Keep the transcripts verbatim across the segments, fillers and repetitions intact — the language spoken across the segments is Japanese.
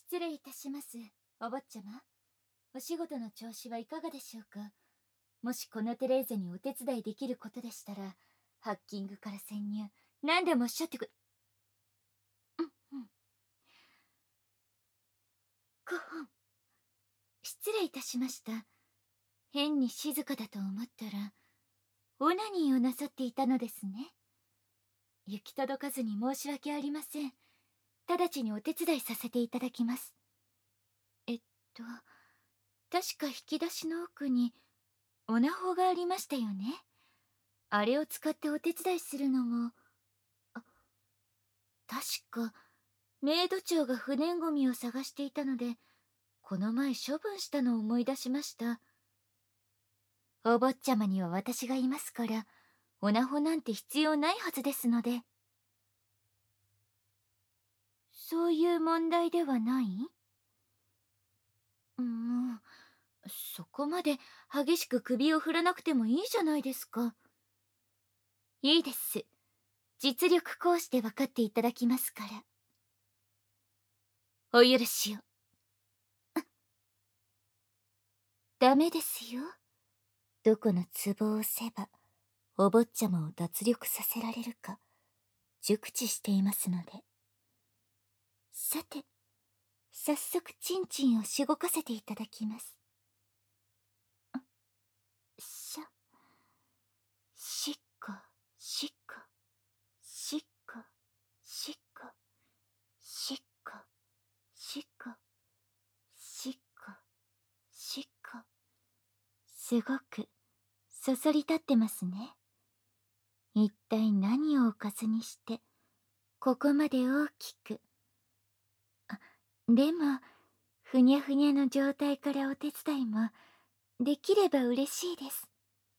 失礼いたします。お坊ちゃま。お仕事の調子はいかがでしょうか。もしこのテレーゼにお手伝いできることでしたら、ハッキングから潜入、何でもおっしゃってく。うんうん。ご本。失礼いたしました。変に静かだと思ったら、オナニーをなさっていたのですね。行き届かずに申し訳ありません。直ちにお手伝いさせていただきます。えっと、確か引き出しの奥に、オナホがありましたよね。あれを使ってお手伝いするのも、あ、確か、メイド長が不燃ゴミを探していたので、この前処分したのを思い出しました。お坊ちゃまには私がいますから、オナホなんて必要ないはずですので。そういう問題ではない？もう、そこまで激しく首を振らなくてもいいじゃないですか。いいです。実力行使で分かっていただきますから。お許しを。ダメですよ。どこの壺を押せば、お坊ちゃまを脱力させられるか、熟知していますので。さて、早速チンチンをしごかせていただきます。しゃ、しっこ、しっこ、しっこ、しっこ、しっこ、しっこ、しっこ、しっこ。すごく、そそり立ってますね。一体何をおかずにして、ここまで大きく。あ、でも、ふにゃふにゃの状態からお手伝いも、できれば嬉しいです。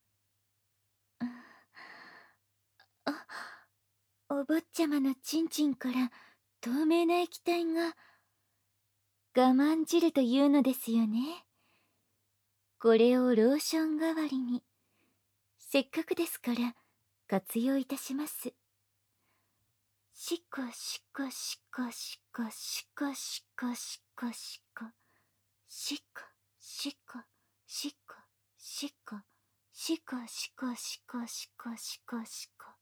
あ、お坊ちゃまのチンチンから透明な液体が、我慢汁というのですよね。これをローション代わりに、せっかくですから活用いたします。しっこしっこしっこしっこしっこしっこしっこしっこしっこしっこしっこしっこしっこしっこしっこしっこしっこしっこ。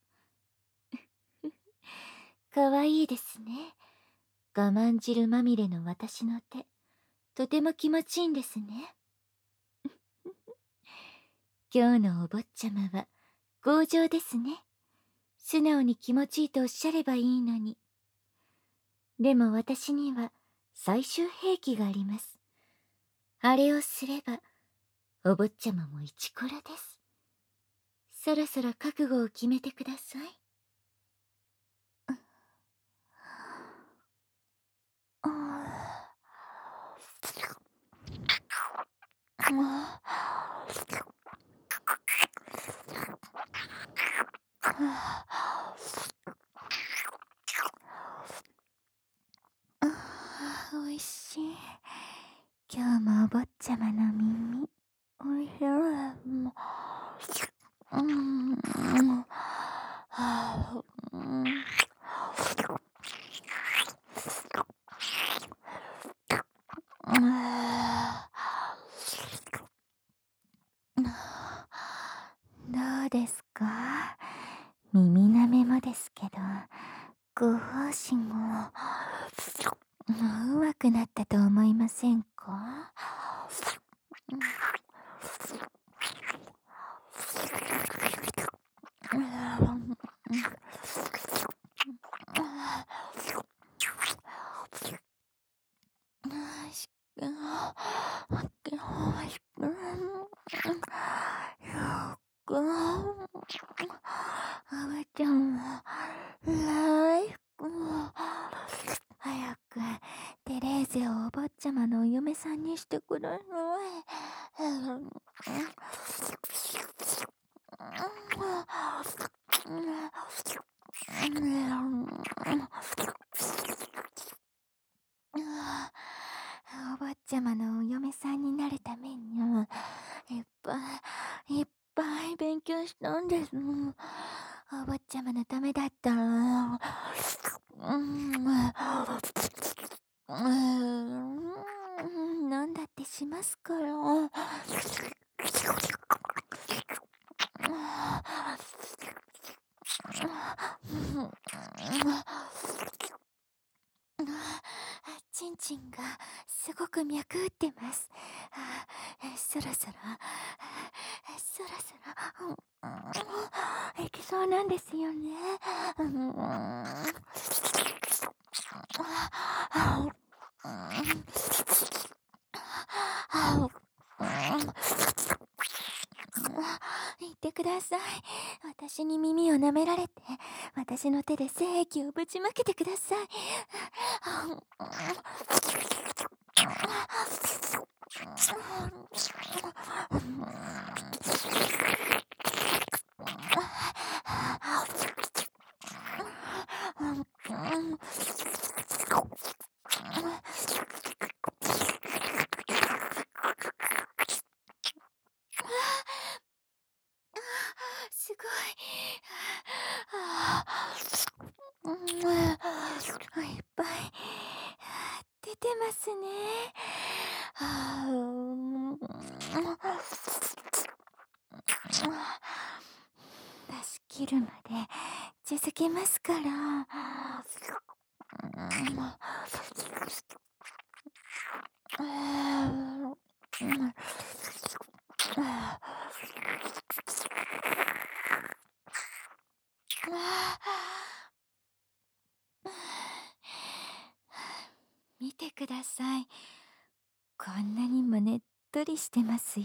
かわいいですね。我慢汁まみれの私の手、とても気持ちいいんですね。今日のお坊ちゃまは強情ですね。素直に気持ちいいとおっしゃればいいのに。でも私には最終兵器があります。あれをすればお坊ちゃまもイチコロです。そろそろ覚悟を決めてください。おいしい。今日もお坊ちゃまの耳、おいしい。うん。どうですか？耳なめもですけど、ご奉仕も、もう上手くなったと思いませんか？あばちゃんも大好き。早くテレーゼをお坊ちゃまのお嫁さんにしてください。お坊ちゃまのお嫁さんになるためにいっぱいいっぱい勉強したんです。お坊ちゃまのためだったら、うん、うん、 しますから。ちんちんがすごく脈打ってます。そろそろ、そろそろ、うん、いきそうなんですよね。うん、言ってください。私に耳を舐められて、私の手で精液をぶちまけてください。すごい。うん、いっぱい出てますね。出し切るまで続けますから。見てください。こんなにもねっとりしてますよ。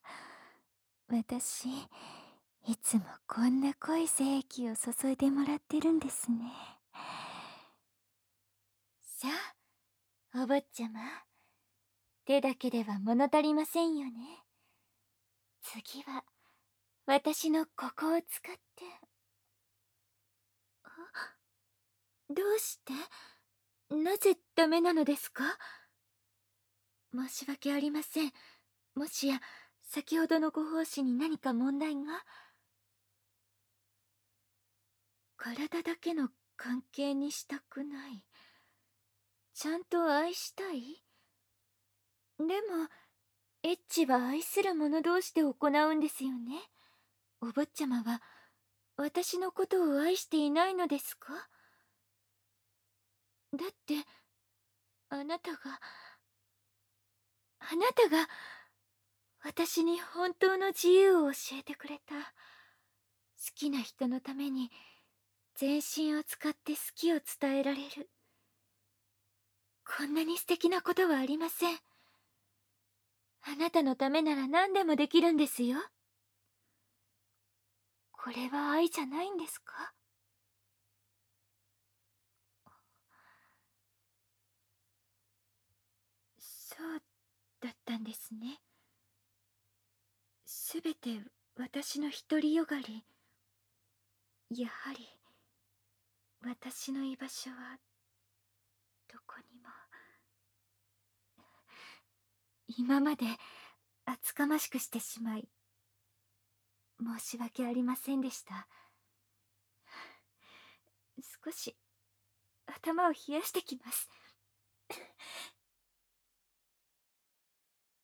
私、いつもこんな濃い精液を注いでもらってるんですね。さあ、お坊ちゃま。手だけでは物足りませんよね。次は、私のここを使って。どうして？なぜダメなのですか？申し訳ありません。もしや、先ほどのご奉仕に何か問題が？体だけの関係にしたくない。ちゃんと愛したい？でも、エッチは愛する者同士で行うんですよね。お坊ちゃまは、私のことを愛していないのですか？だって、あなたが、あなたが、私に本当の自由を教えてくれた。好きな人のために、全身を使って好きを伝えられる。こんなに素敵なことはありません。あなたのためなら何でもできるんですよ。これは愛じゃないんですか？そうだったんですね。すべて私の独りよがり。やはり私の居場所はどこにも。今まで厚かましくしてしまい申し訳ありませんでした。少し頭を冷やしてきます。